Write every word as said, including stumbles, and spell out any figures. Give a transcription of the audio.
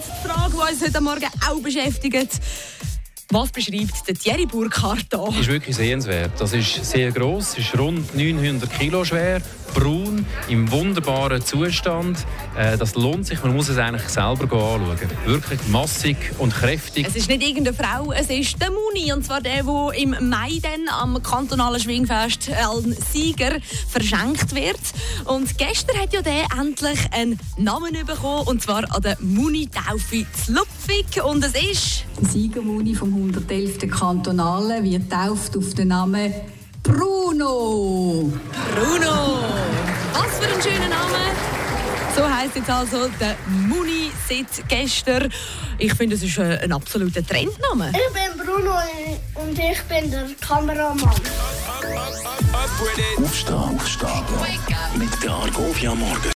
Und die Frage, die uns heute Morgen auch beschäftigt: Was beschreibt der Thierry Burkhardt hier? Das ist wirklich sehenswert. Das ist sehr gross, ist rund neunhundert Kilo schwer, braun, im wunderbaren Zustand. Äh, das lohnt sich, man muss es eigentlich selber anschauen. Wirklich massig und kräftig. Es ist nicht irgendeine Frau, es ist der Muni. Und zwar der, der im Mai dann am kantonalen Schwingfest als Sieger verschenkt wird. Und gestern hat ja der endlich einen Namen bekommen, und zwar an der Muni-Taufe zu Lupfig. Und es ist... Der Siegermuni vom hundertelften Kantonalen wird getauft auf den Namen Bruno. Bruno! Was für ein schöner Name! So heisst jetzt also der Muni seit gestern. Ich finde, es ist ein absoluter Trendname. Ich bin Bruno und ich bin der Kameramann. Aufstehen, aufstehen. Mit der Argovia Morgen.